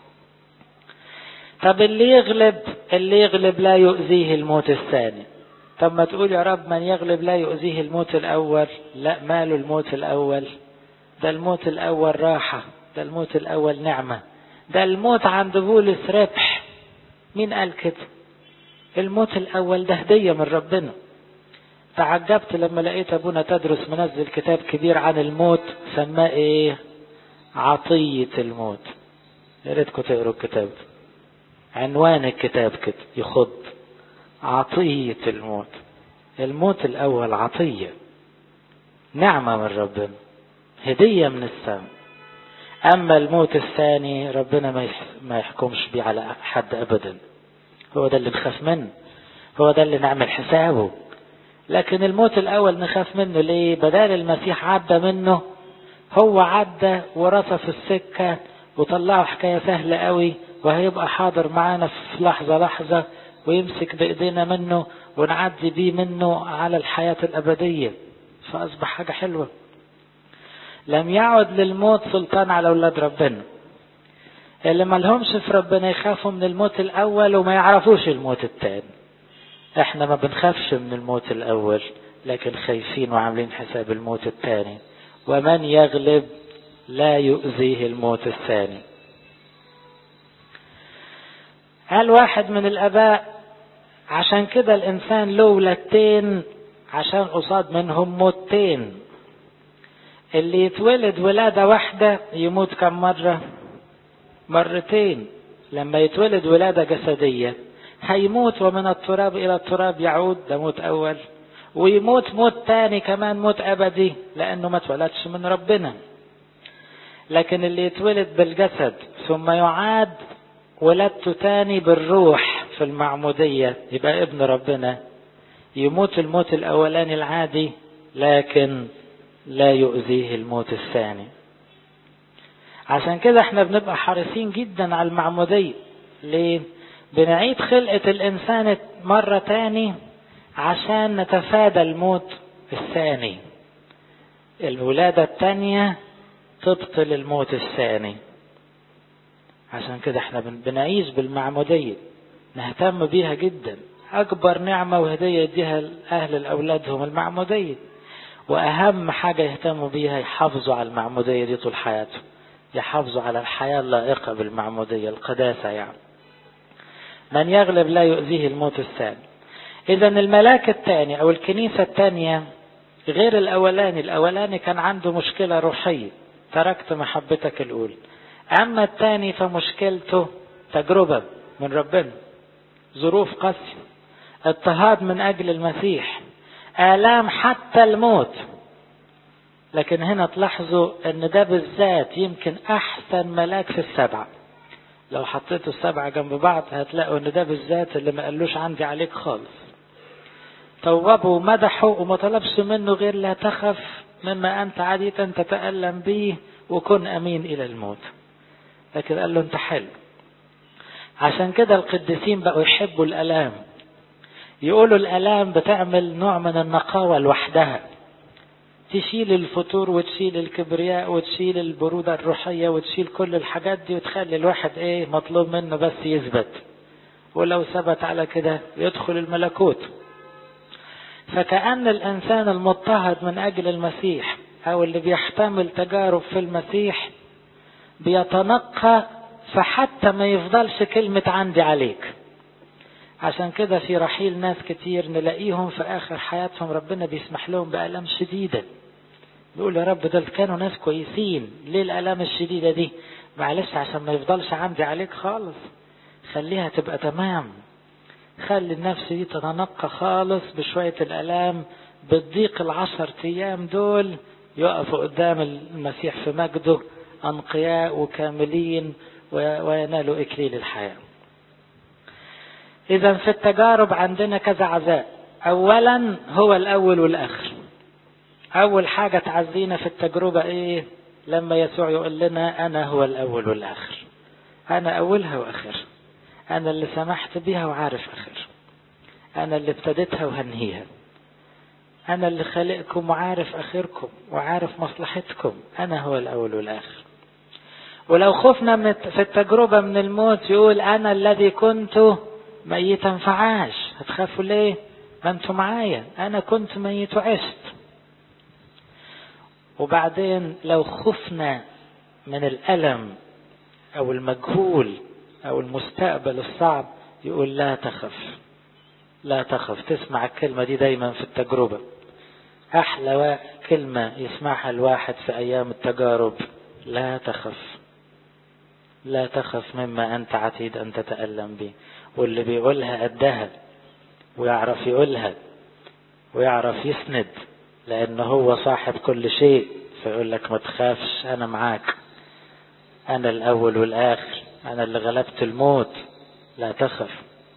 طب اللي يغلب لا يؤذيه الموت الثاني. طب ما تقول يا رب من يغلب لا يؤذيه الموت الأول. لا، ماله الموت الأول؟ ده الموت الأول راحة، ده الموت الأول نعمة، ده الموت عند بولس ربح. مين قال كده؟ الموت الأول ده هدية من ربنا. تعجبت لما لقيت أبونا تدرس منزل كتاب كبير عن الموت، سماه إيه؟ عطية الموت. يا ريتكم تقروا الكتاب، عنوان الكتاب كده يخض، عطية الموت. الموت الأول عطية، نعمة من ربنا، هدية من السماء. أما الموت الثاني ربنا ما يحكمش بيه على حد أبدا، هو ده اللي نخاف منه، هو ده اللي نعمل حسابه. لكن الموت الأول نخاف منه ليه؟ بدل المسيح عدى منه، هو عدى ورصف السكة وطلعه حكاية سهلة قوي، وهيبقى حاضر معانا في لحظة لحظة، ويمسك بإيدينا منه ونعدي بيه منه على الحياة الأبدية، فأصبح حاجة حلوة. لم يعد للموت سلطان على أولاد ربنا. اللي ما لهمش في ربنا يخافوا من الموت الأول وما يعرفوش الموت الثاني. احنا ما بنخافش من الموت الأول، لكن خايفين وعاملين حساب الموت الثاني. ومن يغلب لا يؤذيه الموت الثاني. قال واحد من الآباء عشان كده الإنسان له ولادتين عشان قصاد منهم موتين. اللي يتولد ولادة واحدة يموت كم مرة؟ مرتين. لما يتولد ولادة جسدية هيموت، ومن التراب إلى التراب يعود، ده موت أول. ويموت موت تاني كمان، موت أبدي، لأنه ما اتولدش من ربنا. لكن اللي يتولد بالجسد ثم يعاد ولادته تاني بالروح في المعمودية يبقى ابن ربنا، يموت الموت الأولاني العادي لكن لا يؤذيه الموت الثاني. عشان كده احنا بنبقى حريصين جدا على المعمودية. ليه؟ بنعيد خلقة الإنسان مرة تاني عشان نتفادى الموت الثاني. الولادة التانية تبطل الموت الثاني. عشان كده احنا بنعيش بالمعمودية، نهتم بيها جدا. أكبر نعمة وهدية يديها أهل الأولادهم المعمودية، وأهم حاجة يهتموا بيها يحافظوا على المعمودية دي طول حياتهم، يحافظوا على الحياة اللائقة بالمعمودية، القداسة يعني. من يغلب لا يؤذيه الموت الثاني. إذا الملاك الثاني أو الكنيسة الثانية غير الأولاني. الأولاني كان عنده مشكلة روحية، تركت محبتك الأولى. أما الثاني فمشكلته تجربة من ربنا، ظروف قاسية، اضطهاد من أجل المسيح، آلام حتى الموت. لكن هنا تلاحظوا أن ده بالذات يمكن أحسن ملاك في السبعة. لو حطيتوا السبعة جنب بعض هتلاقوا أن ده بالذات اللي ما قالوش عندي عليك خالص. توبه ومدحه وما طلبش منه غير لا تخف مما أنت عادة تتألم به وكن أمين إلى الموت. لكن قال له أنت حلو. عشان كده القديسين بقوا يحبوا الآلام. يقولوا الآلام بتعمل نوع من النقاوة لوحدها، تشيل الفتور وتشيل الكبرياء وتشيل البرودة الروحية وتشيل كل الحاجات دي، وتخلي الواحد مطلوب منه بس يثبت، ولو ثبت على كده يدخل الملكوت. فكأن الإنسان المضطهد من أجل المسيح أو اللي بيحتمل تجارب في المسيح بيتنقى، فحتى ما يفضلش كلمة عندي عليك. عشان كده في رحيل ناس كتير نلاقيهم في آخر حياتهم ربنا بيسمح لهم بألام شديدة. بيقول يا رب دول كانوا ناس كويسين، ليه الألام الشديدة دي؟ معلش عشان ما يفضلش عندي عليك خالص، خليها تبقى تمام. خلي النفس دي تتنقى خالص بشوية الألام، بالضيق 10 أيام دول يقفوا قدام المسيح في مجده أنقياء وكاملين وينالوا إكليل الحياة. إذا في التجارب عندنا كذا عزاء. أولا هو الأول والآخر. أول حاجة تعزينا في التجربة لما يسوع يقول لنا أنا هو الأول والآخر، أنا أولها وآخر، أنا اللي سمحت بها وعارف آخر، أنا اللي ابتديتها وهنهيها، أنا اللي خلقكم وعارف آخركم وعارف مصلحتكم، أنا هو الأول والآخر. ولو خفنا في التجربة من الموت يقول أنا الذي كنت ميتا فعاش. هتخافوا ليه؟ ما انتوا معايا، أنا كنت ميت وعشت. وبعدين لو خفنا من الألم أو المجهول أو المستقبل الصعب يقول لا تخف. لا تخف. تسمع الكلمة دي دايما في التجربة. أحلى كلمة يسمعها الواحد في أيام التجارب: لا تخف. لا تخف مما أنت عتيد أن تتألم به. واللي بيقولها قدها ويعرف يقولها ويعرف يسند، لأنه هو صاحب كل شيء، فيقول لك ما تخافش، أنا معاك، أنا الأول والآخر، أنا اللي غلبت الموت، لا تخف.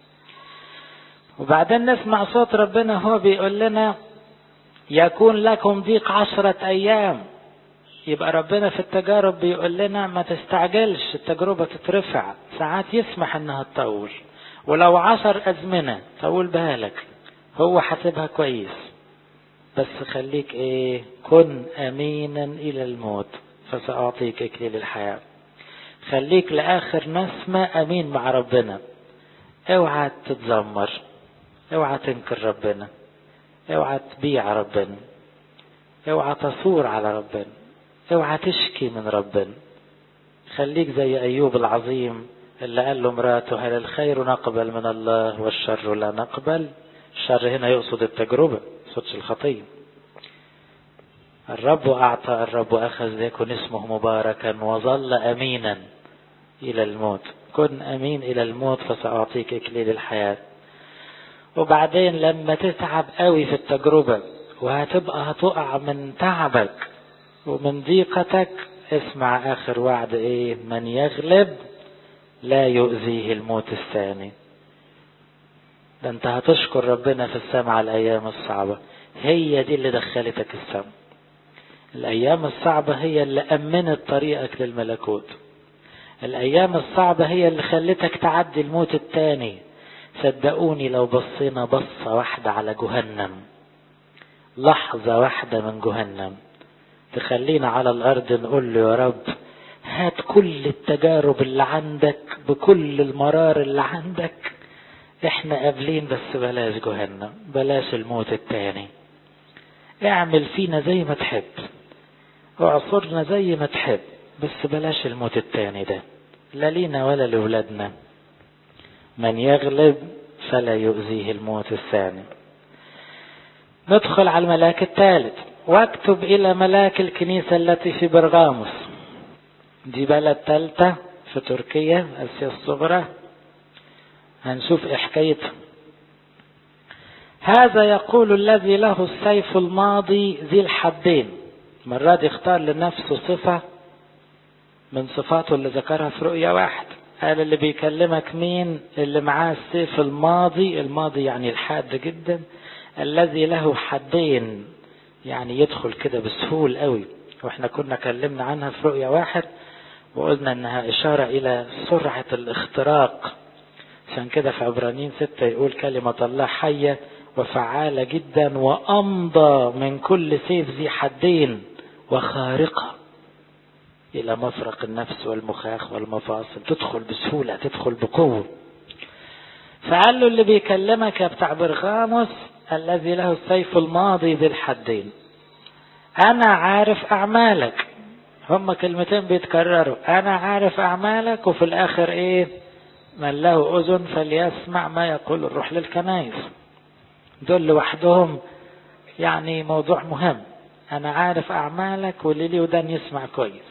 وبعدين نسمع صوت ربنا هو بيقول لنا: يكون لكم ضيق 10 أيام. يبقى ربنا في التجارب بيقول لنا ما تستعجلش، التجربة تترفع، ساعات يسمح انها تطول، ولو 10 أزمنة طول بالك، هو حاسبها كويس. بس خليك كن أمينا إلى الموت فسأعطيك إكليل الحياة. خليك لآخر نسمة أمين مع ربنا. اوعى تتذمر، اوعى تنكر ربنا، اوعى تبيع ربنا، اوعى تصور على ربنا، اوعى تشكي من ربنا. خليك زي أيوب العظيم اللي قال له مراته: هل الخير نقبل من الله والشر لا نقبل؟ الشر هنا يقصد التجربة، يقصدش الخطية. الرب أعطى الرب أخذ، ليكن اسمه مباركا، وظل أمينا إلى الموت. كن أمين إلى الموت فسأعطيك إكليل الحياة. وبعدين لما تتعب قوي في التجربة وهتبقى هتقع من تعبك ومن ضيقتك، اسمع آخر وعد: من يغلب لا يؤذيه الموت الثاني. ده انت هتشكر ربنا في السماء على الأيام الصعبة، هي دي اللي دخلتك السماء. الأيام الصعبة هي اللي أمنت طريقك للملكوت. الأيام الصعبة هي اللي خلتك تعدي الموت الثاني. صدقوني لو بصينا بصة واحدة على جهنم، لحظة واحدة من جهنم، تخلينا على الأرض نقول له: يا رب هات كل التجارب اللي عندك بكل المرار اللي عندك، احنا قابلين، بس بلاش جهنم، بلاش الموت التاني. اعمل فينا زي ما تحب، اعصرنا زي ما تحب، بس بلاش الموت التاني ده، لا لينا ولا لولادنا. من يغلب فلا يؤذيه الموت الثاني. ندخل على الملاك الثالث: واكتب إلى ملاك الكنيسة التي في برغاموس. دي بلد ثالثة في تركيا، آسيا الصغرى. هنشوف حكايتها. هذا يقول الذي له السيف الماضي ذي الحدين. مرة دي اختار لنفسه صفة من صفاته اللي ذكرها في رؤيا 1. قال: اللي بيكلمك مين؟ اللي معاه السيف الماضي. الماضي يعني الحاد جدا. الذي له حدين يعني يدخل كده بسهول قوي، واحنا كنا كلمنا عنها في رؤيا 1 وقلنا انها اشارة الى سرعة الاختراق. عشان كده في عبرانيين 6 يقول: كلمة الله حية وفعالة جدا وامضى من كل سيف ذي حدين وخارقة الى مفرق النفس والمخاخ والمفاصل. تدخل بسهولة، تدخل بقوة. فقال له: اللي بيكلمك يا بتاع برغاموس الذي له السيف الماضي ذي الحدين، انا عارف اعمالك. هما كلمتين بيتكرروا: انا عارف اعمالك، وفي الاخر من له اذن فليسمع ما يقول الروح للكنائس. دول لوحدهم يعني موضوع مهم. انا عارف اعمالك، واللي ليه ودان يسمع كويس.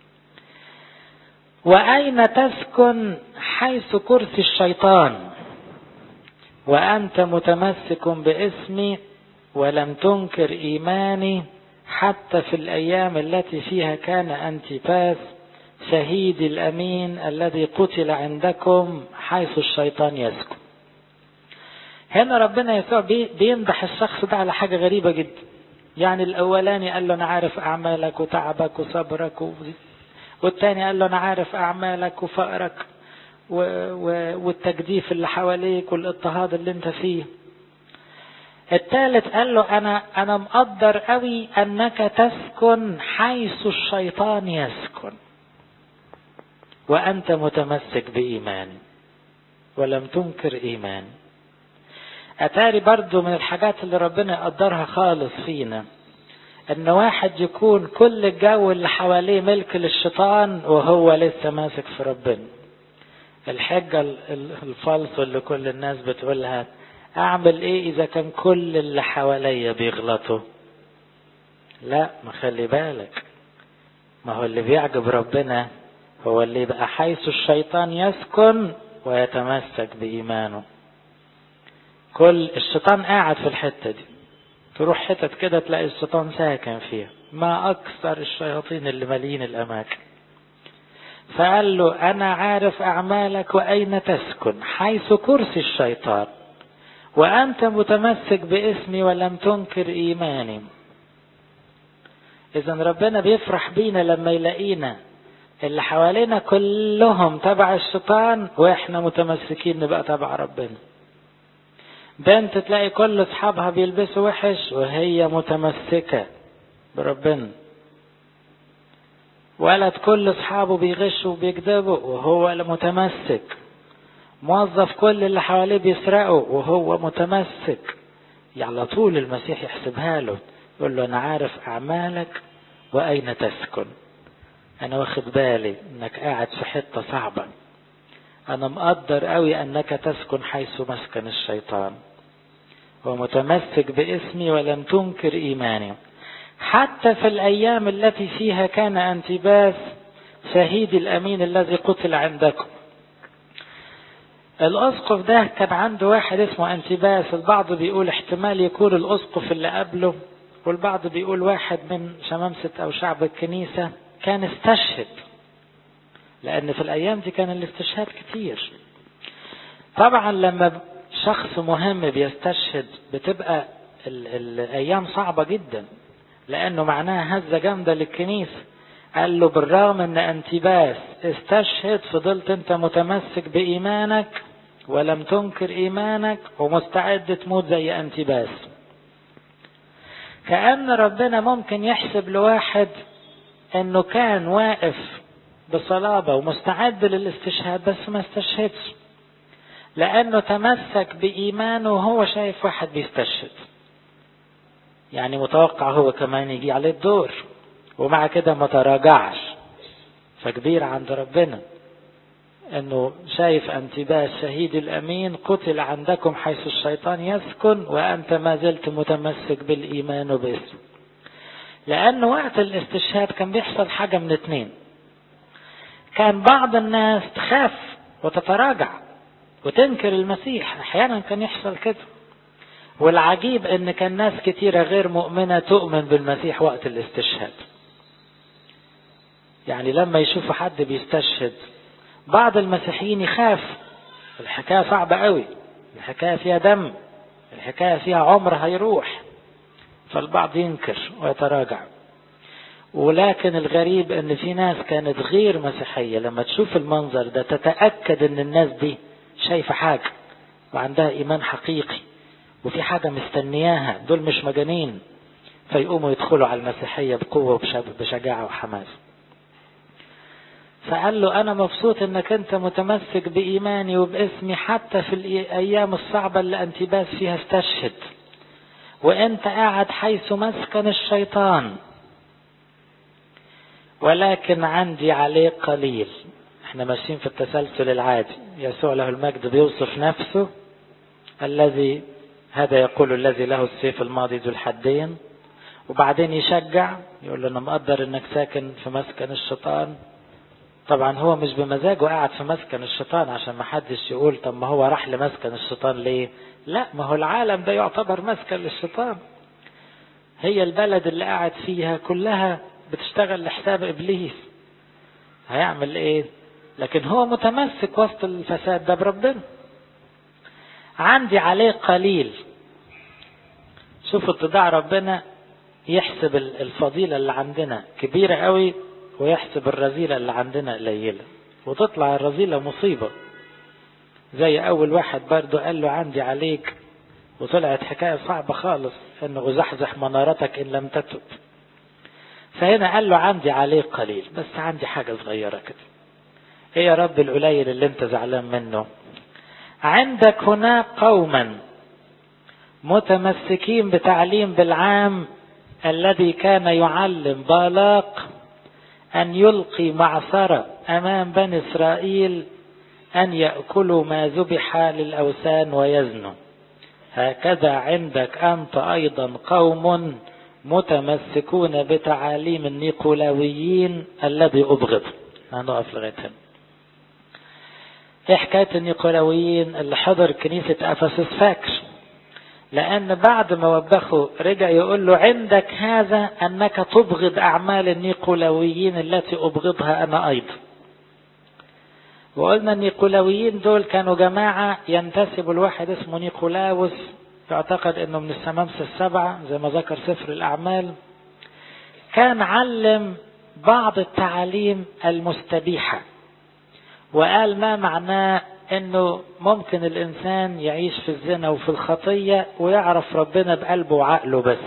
واين تسكن حيث كرسي الشيطان، وأنت متمسك باسمي ولم تنكر إيماني حتى في الأيام التي فيها كان أنتيباس شهيدي الأمين الذي قتل عندكم حيث الشيطان يسكن. هنا ربنا يسوع بيمدح الشخص ده على حاجة غريبة جدا. يعني الأولاني قال له: أنا عارف أعمالك وتعبك وصبرك، والتاني قال له: أنا عارف أعمالك وفقرك والتجديف اللي حواليك والاضطهاد اللي انت فيه. الثالث قال له: انا مقدر قوي انك تسكن حيث الشيطان يسكن، وانت متمسك بايمان ولم تنكر ايمان. اتاري برضو من الحاجات اللي ربنا يقدرها خالص فينا ان واحد يكون كل الجو اللي حواليه ملك للشيطان وهو لسه ماسك في ربنا. الحجة الفالص اللي كل الناس بتقولها، اعمل ايه اذا كان كل اللي حواليا بيغلطوا؟ لا، ما خلي بالك، ما هو اللي بيعجب ربنا هو اللي يبقى حيث الشيطان يسكن ويتمسك بإيمانه. كل الشيطان قاعد في الحتة دي، تروح حتت كده تلاقي الشيطان ساكن فيها، ما أكثر الشياطين اللي مالين الأماكن. فقال له أنا عارف أعمالك وأين تسكن حيث كرسي الشيطان، وأنت متمسك باسمي ولم تنكر إيماني. إذن ربنا بيفرح بينا لما يلاقينا اللي حوالينا كلهم تبع الشيطان وإحنا متمسكين نبقى تبع ربنا. بنت تلاقي كل أصحابها بيلبسوا وحش وهي متمسكة بربنا. ولد كل أصحابه بيغشوا وبيكذبوا وهو متمسك. موظف كل اللي حواليه بيسرقوا وهو متمسك. على طول المسيح يحسبها له، يقول له أنا عارف أعمالك وأين تسكن. أنا واخد بالي أنك قاعد في حتة صعبة. أنا مقدر قوي أنك تسكن حيث مسكن الشيطان، ومتمسك باسمي ولم تنكر إيماني. حتى في الأيام التي فيها كان أنتباس شهيد الأمين الذي قتل عندكم. الأسقف ده كان عنده واحد اسمه أنتباس. البعض بيقول احتمال يكون الأسقف اللي قبله، والبعض بيقول واحد من شمامسة أو شعب الكنيسة كان استشهد، لأن في الأيام دي كان الاستشهاد كتير. طبعا لما شخص مهم بيستشهد بتبقى الأيام صعبة جدا، لأنه معناها هزة جامدة للكنيسة. قال له بالرغم أن أنتباس استشهد فضلت أنت متمسك بإيمانك ولم تنكر إيمانك ومستعد تموت زي أنتباس. كأن ربنا ممكن يحسب لواحد أنه كان واقف بصلابة ومستعد للاستشهاد بس ما استشهدش، لأنه تمسك بإيمانه وهو شايف واحد بيستشهد. يعني متوقع هو كمان يجي عليه الدور، ومع كده ما تراجعش. فكبير عند ربنا أنه شايف أنتباس شهيد الأمين قتل عندكم حيث الشيطان يسكن وأنت ما زلت متمسك بالإيمان وباسم. لأنه وقت الاستشهاد كان بيحصل حاجة من اتنين. كان بعض الناس تخاف وتتراجع وتنكر المسيح، أحيانا كان يحصل كده. والعجيب ان كان ناس كتيرة غير مؤمنة تؤمن بالمسيح وقت الاستشهاد. يعني لما يشوفوا حد بيستشهد بعض المسيحيين يخاف، الحكاية صعبة قوي، الحكاية فيها دم، الحكاية فيها عمر هيروح، فالبعض ينكر ويتراجع. ولكن الغريب ان في ناس كانت غير مسيحية لما تشوف المنظر ده تتأكد ان الناس دي شايفة حاجة وعندها ايمان حقيقي وفي حاجة مستنياها، دول مش مجانين، فيقوموا يدخلوا على المسيحية بقوة وبشجاعة وحماس. فقال له أنا مبسوط أنك أنت متمسك بإيماني وباسمي حتى في الأيام الصعبة اللي أنتباس فيها استشهد، وأنت قاعد حيث مسكن الشيطان، ولكن عندي عليك قليل. احنا ماشيين في التسلسل العادي. يسوع له المجد بيوصف نفسه الذي هذا يقول الذي له السيف الماضي ذو الحدين، وبعدين يشجع يقول له أنا مقدر أنك ساكن في مسكن الشيطان. طبعا هو مش بمزاجه قاعد في مسكن الشيطان عشان ما حدش يقول طب ما هو راح لمسكن الشيطان ليه. لا، ما هو العالم ده يعتبر مسكن للشيطان. هي البلد اللي قاعد فيها كلها بتشتغل لحساب إبليس، هيعمل ايه؟ لكن هو متمسك وسط الفساد ده بربنا. عندي عليه قليل. شوفوا اتضاع ربنا، يحسب الفضيلة اللي عندنا كبيرة قوي ويحسب الرذيلة اللي عندنا قليلة، وتطلع الرذيلة مصيبة. زي اول واحد برضو قال له عندي عليك، وطلعت حكاية صعبة خالص انه ازحزح منارتك ان لم تتب. فهنا قال له عندي عليك قليل، بس عندي حاجة صغيرة كده. ايه يا رب القليل اللي انت زعلان منه؟ عندك هناك قوما متمسكين بتعليم بالعام الذي كان يعلم بالاق أن يلقي معصرة أمام بني إسرائيل أن يأكلوا ما ذبح للأوثان ويزنوا، هكذا عندك أنت أيضا قوم متمسكون بتعاليم النيقولاويين الذي أبغض. هنقف لغاية هنا. إيه حكاية النيقولاويين؟ اللي حضر كنيسة أفسس فاكر، لأن بعد ما وبخوا رجع يقول له عندك هذا أنك تبغض أعمال النيقولاويين التي أبغضها أنا أيضا. وقلنا النيقولاويين دول كانوا جماعة ينتسب الواحد اسمه نيقولاوس، يعتقد أنه من الشمامسة السبعة زي ما ذكر سفر الأعمال. كان علم بعض التعاليم المستبيحة، وقال ما معناه أنه ممكن الإنسان يعيش في الزنا وفي الخطية ويعرف ربنا بقلبه وعقله بس،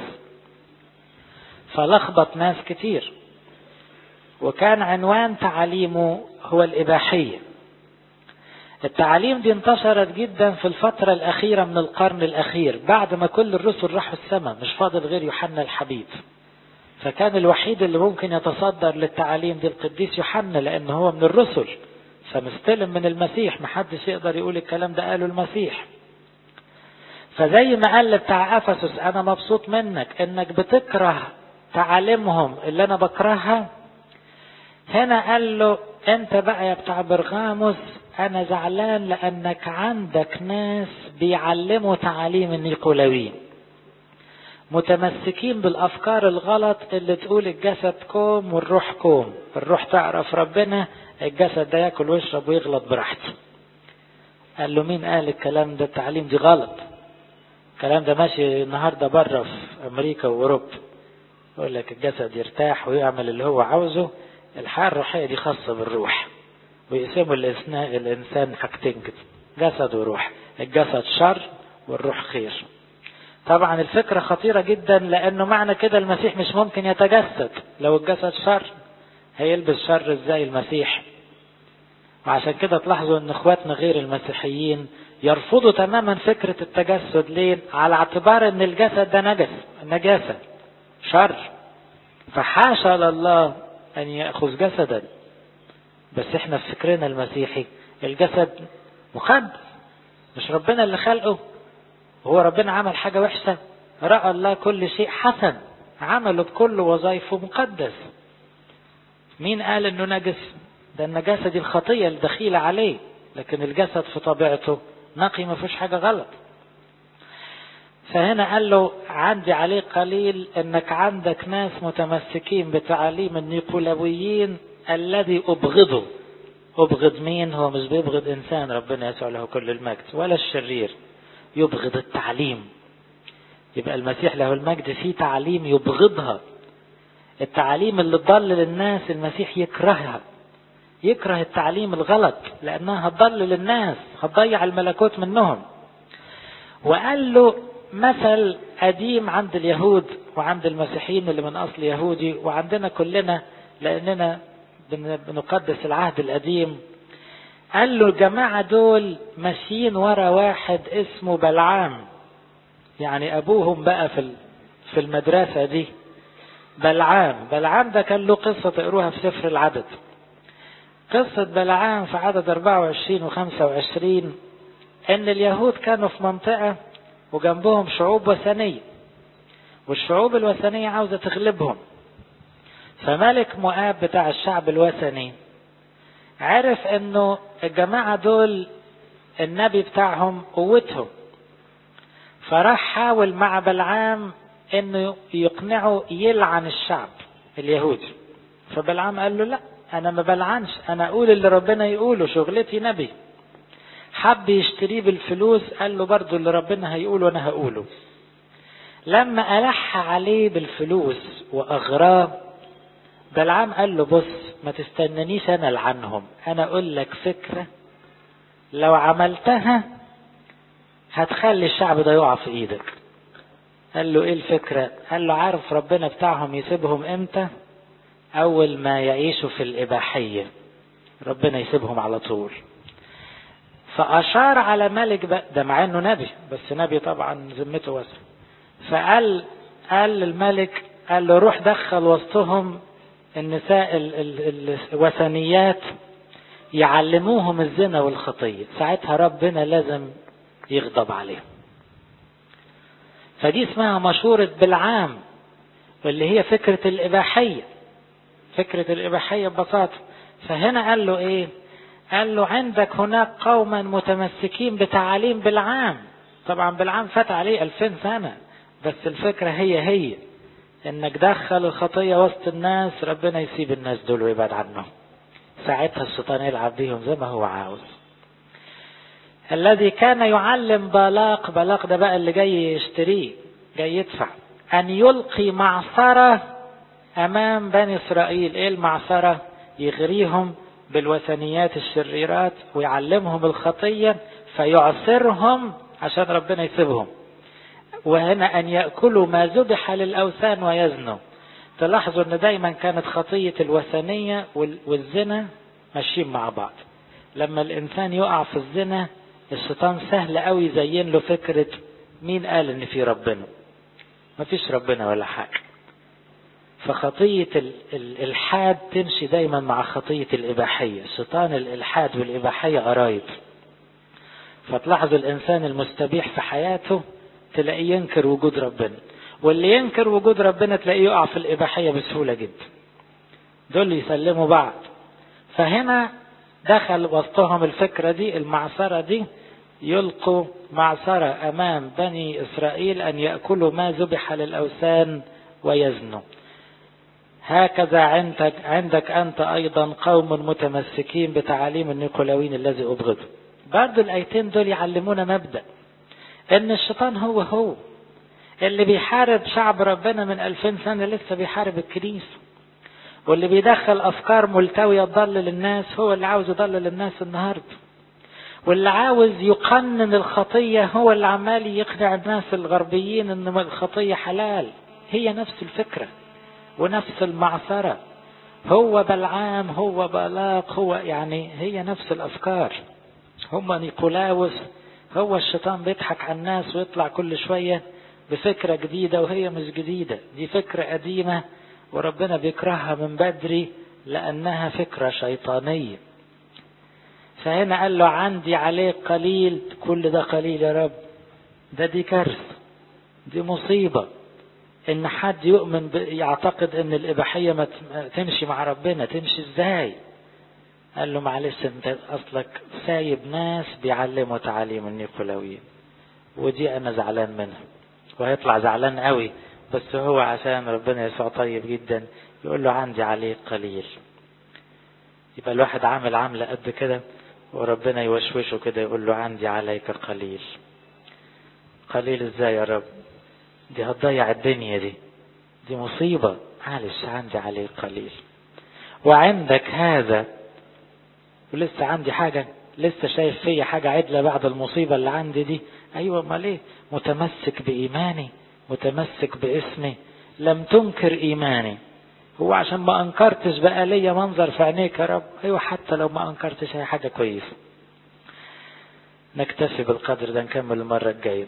فلخبط ناس كتير. وكان عنوان تعاليمه هو الإباحية. التعاليم دي انتشرت جدا في الفترة الأخيرة من القرن الأخير، بعد ما كل الرسل راحوا السماء، مش فاضل غير يوحنا الحبيب. فكان الوحيد اللي ممكن يتصدر للتعاليم دي القديس يوحنا، لأنه هو من الرسل فمستلم من المسيح، محدش يقدر يقول الكلام ده قاله المسيح. فزي ما قال بتاع أفسس أنا مبسوط منك إنك بتكره تعاليمهم اللي أنا بكرهها، هنا قال له أنت بقى يا بتاع برغاموس أنا زعلان لأنك عندك ناس بيعلموا تعاليم النيقولاويين، متمسكين بالأفكار الغلط اللي تقول الجسد كوم والروح كوم، الروح تعرف ربنا، الجسد ده ياكل ويشرب ويغلط براحته. قال له مين قال الكلام ده؟ التعليم دي غلط، الكلام ده ماشي النهارده بره في أمريكا وأوروبا، يقول لك الجسد يرتاح ويعمل اللي هو عاوزه، الحياة الروحية دي خاصة بالروح، ويقسموا الإنسان حاجتين كده، جسد وروح، الجسد شر والروح خير. طبعا الفكرة خطيرة جدا، لأنه معنى كده المسيح مش ممكن يتجسد، لو الجسد شر هيلبس شر ازاي المسيح؟ وعشان كده تلاحظوا ان اخواتنا غير المسيحيين يرفضوا تماما فكرة التجسد. ليه؟ على اعتبار ان الجسد ده نجاسة شر، فحاشا لله ان يأخذ جسدا. بس احنا في فكرنا المسيحي الجسد مقدس، مش ربنا اللي خلقه، هو ربنا عمل حاجة وحشة؟ رأى الله كل شيء حسن، عمله بكل وظائفه مقدس. مين قال انه نجس؟ ده النجاسة دي الخطية الدخيلة عليه، لكن الجسد في طبيعته نقي ما فيش حاجة غلط. فهنا قال له عندي عليه قليل انك عندك ناس متمسكين بتعاليم النيقولاويين الذي أبغضه. أبغض مين؟ هو مش بيبغض إنسان، ربنا يسوع له كل المجد، ولا الشرير، يبغض التعليم. يبقى المسيح له المجد فيه تعليم يبغضها، التعاليم اللي تضلل الناس المسيح يكرهها، يكره التعليم الغلط لأنها هتضلل الناس، هتضيع الملكوت منهم. وقال له مثل قديم عند اليهود وعند المسيحيين اللي من أصل يهودي، وعندنا كلنا لأننا بنقدس العهد القديم. قال له الجماعة دول ماشيين ورا واحد اسمه بلعام، يعني أبوهم بقى في المدرسة دي بلعام ده كان له قصة تقروها في سفر العدد. قصة بلعام في عدد 24 و25 ان اليهود كانوا في منطقة وجنبهم شعوب وثنية، والشعوب الوثنية عاوزة تغلبهم. فملك مؤاب بتاع الشعب الوثني عرف انه الجماعة دول النبي بتاعهم قوتهم، فراح حاول مع بلعام انه يقنعه يلعن الشعب اليهودي. فبلعام قال له لا، انا ما بلعنش، انا اقول اللي ربنا يقوله، شغلتي نبي. حب يشتريه بالفلوس، قال له برضو اللي ربنا هيقوله انا هقوله. لما ألح عليه بالفلوس واغراه، بلعام قال له بص ما تستننيش انا لعنهم، انا اقول لك فكرة لو عملتها هتخلي الشعب ده يقع في ايدك. قال له ايه الفكرة؟ قال له عارف ربنا بتاعهم يسيبهم امتى؟ اول ما يعيشوا في الاباحية ربنا يسيبهم على طول. فاشار على ملك بقى ده، مع انه نبي، بس نبي طبعا ذمته واسعة. فقال الملك قال له روح دخل وسطهم النساء الوثنيات يعلموهم الزنا والخطية، ساعتها ربنا لازم يغضب عليهم. فدي اسمها مشورة بلعام، واللي هي فكرة الإباحية، فكرة الإباحية ببساطة. فهنا قال له ايه؟ قال له عندك هناك قوما متمسكين بتعاليم بلعام. طبعا بلعام فات عليه 2000 سنة، بس الفكرة هي انك دخل الخطية وسط الناس، ربنا يسيب الناس دول ويبعد عنهم، ساعتها الشيطان يلعب بيهم زي ما هو عاوز. الذي كان يعلم بالاق ده بقى اللي جاي يشتريه، جاي يدفع، ان يلقي معصرة امام بني اسرائيل. ايه المعصرة؟ يغريهم بالوثنيات الشريرات ويعلمهم الخطية فيعصرهم عشان ربنا يسيبهم. وهنا ان يأكلوا ما ذبح للأوثان ويزنوا. تلاحظوا ان دايما كانت خطية الوثنية والزنا ماشيين مع بعض. لما الانسان يقع في الزنا، الشيطان سهل قوي يزين له فكرة مين قال ان في ربنا؟ مفيش ربنا ولا حاجة. فخطية الإلحاد تمشي دايما مع خطية الإباحية. الشيطان الإلحاد والإباحية قرايب. فتلاحظوا الإنسان المستبيح في حياته تلاقيه ينكر وجود ربنا، واللي ينكر وجود ربنا تلاقيه يقع في الإباحية بسهولة جدا. دول يسلموا بعض. فهنا دخل وسطهم الفكرة دي، المعصرة دي، يلقوا معصرة أمام بني إسرائيل أن يأكلوا ما ذبح للأوثان ويزنوا. هكذا عندك أنت أيضا قوم متمسكين بتعاليم النيقولاويين الذي أبغضه. برضو الآيتين دول يعلمونا مبدأ ان الشيطان هو اللي بيحارب شعب ربنا من 2000 سنة، لسه بيحارب الكنيسة، واللي بيدخل أفكار ملتوية تضلل الناس هو اللي عاوز يضلل الناس النهاردة، واللي عاوز يقنن الخطية هو اللي عمال يقنع الناس الغربيين ان الخطية حلال. هي نفس الفكرة ونفس المعصرة. هو بلعام، هو بالاق، هو يعني هي نفس الأفكار. هم نيقولاوس. هو الشيطان بيضحك على الناس ويطلع كل شوية بفكرة جديدة، وهي مش جديدة، دي فكرة قديمة وربنا بيكرهها من بدري لأنها فكرة شيطانية. فهنا قال له عندي عليك قليل. كل ده قليل يا رب؟ دي كارثة، دي مصيبة ان حد يؤمن يعتقد ان الإباحية ما تمشي مع ربنا. تمشي ازاي؟ قال له معلش، انت اصلك سايب ناس بيعلموا تعاليم النيقولاويين، ودي انا زعلان منها. وهيطلع زعلان قوي، بس هو عشان ربنا يسوع طيب جدا يقول له عندي عليك قليل. يبقى الواحد عامل عاملة قد كده وربنا يوشوشه كده يقول له عندي عليك قليل. قليل ازاي يا رب؟ دي هتضيع الدنيا، دي مصيبة. معلش عندي عليك قليل. وعندك هذا، ولسه عندي حاجة، لسه شايف فيا حاجة عدلة بعد المصيبة اللي عندي دي. ايوه، ما ليه؟ متمسك بإيماني، متمسك باسمي، لم تنكر إيماني. هو عشان ما انكرتش بقى ليا منظر في عينيك يا رب؟ ايوه، حتى لو ما انكرتش هي حاجة كويسة. نكتفي بالقدر ده، نكمل المرة الجاية.